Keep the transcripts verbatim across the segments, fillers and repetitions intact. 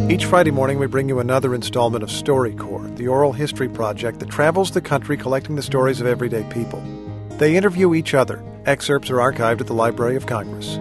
Each Friday morning, we bring you another installment of StoryCorps, the oral history project that travels the country collecting the stories of everyday people. They interview each other. Excerpts are archived at the Library of Congress.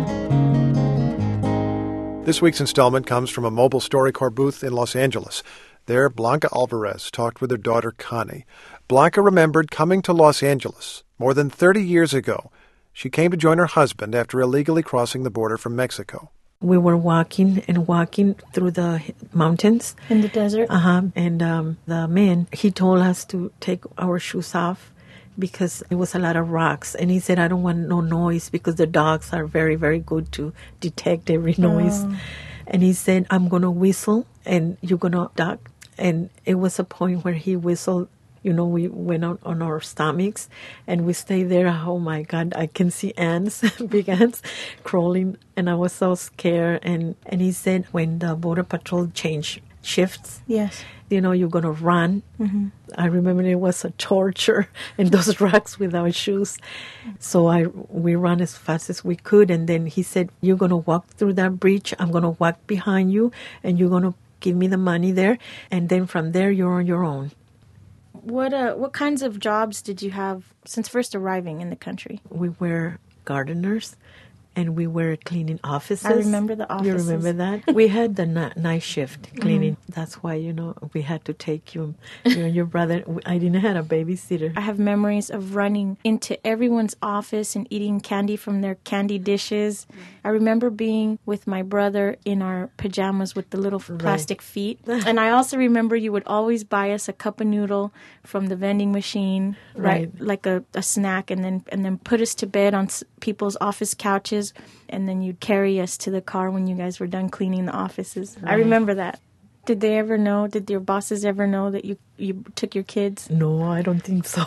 This week's installment comes from a mobile StoryCorps booth in Los Angeles. There, Blanca Alvarez talked with her daughter, Connie. Blanca remembered coming to Los Angeles more than thirty years ago. She came to join her husband after illegally crossing the border from Mexico. We were walking and walking through the mountains. In the desert? Uh-huh. And um, the man, he told us to take our shoes off because it was a lot of rocks. And he said, I don't want no noise because the dogs are very, very good to detect every noise. Oh. And he said, I'm going to whistle and you're going to duck. And it was a point where he whistled. You know, we went out on our stomachs and we stayed there. Oh, my God, I can see ants, big ants, crawling. And I was so scared. And, and he said when the Border Patrol changed shifts, yes, you know, you're going to run. Mm-hmm. I remember it was a torture and those rocks without shoes. So I we ran as fast as we could. And then he said, you're going to walk through that bridge. I'm going to walk behind you and you're going to give me the money there. And then from there, you're on your own. What uh, what kinds of jobs did you have since first arriving in the country? We were gardeners, and we were cleaning offices. I remember the offices. You remember that? We had the na- night shift cleaning. Mm-hmm. That's why, you know, we had to take you, you and your brother. I didn't have a babysitter. I have memories of running into everyone's office and eating candy from their candy dishes. I remember being with my brother in our pajamas with the little plastic right. feet. And I also remember you would always buy us a cup of noodle from the vending machine, right, right like a, a snack, and then and then put us to bed on s- people's office couches, and then you'd carry us to the car when you guys were done cleaning the offices. Right. I remember that. Did they ever know, did your bosses ever know that you, you took your kids? No, I don't think so.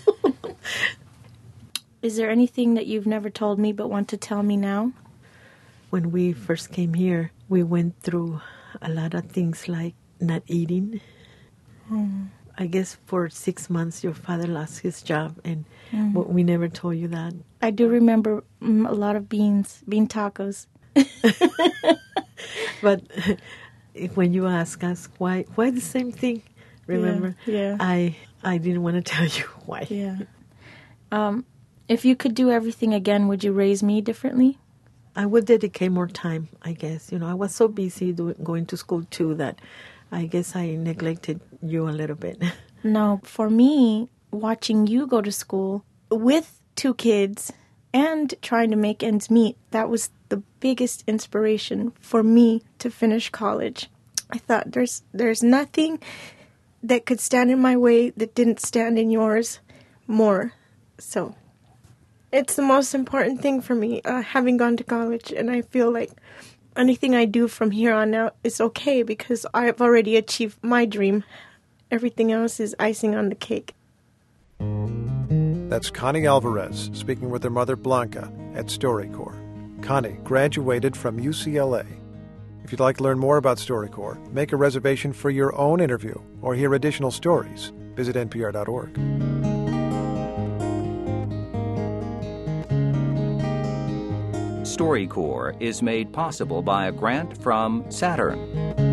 Is there anything that you've never told me but want to tell me now? When we first came here, we went through a lot of things like not eating. Mm. I guess for six months your father lost his job, and mm. we never told you that. I do remember mm, a lot of beans, bean tacos. But when you ask us why, why the same thing, remember? Yeah. yeah. I I didn't want to tell you why. Yeah. Um, if you could do everything again, would you raise me differently? I would dedicate more time, I guess. You know, I was so busy doing, going to school too that I guess I neglected you a little bit. No, for me, watching you go to school with two kids and trying to make ends meet, that was the biggest inspiration for me to finish college. I thought there's there's nothing that could stand in my way that didn't stand in yours more. So it's the most important thing for me, uh, having gone to college, and I feel like anything I do from here on out is okay because I've already achieved my dream. Everything else is icing on the cake. That's Connie Alvarez speaking with her mother Blanca at StoryCorps. Connie graduated from U C L A. If you'd like to learn more about StoryCorps, make a reservation for your own interview, or hear additional stories, visit N P R dot org. StoryCorps is made possible by a grant from Saturn.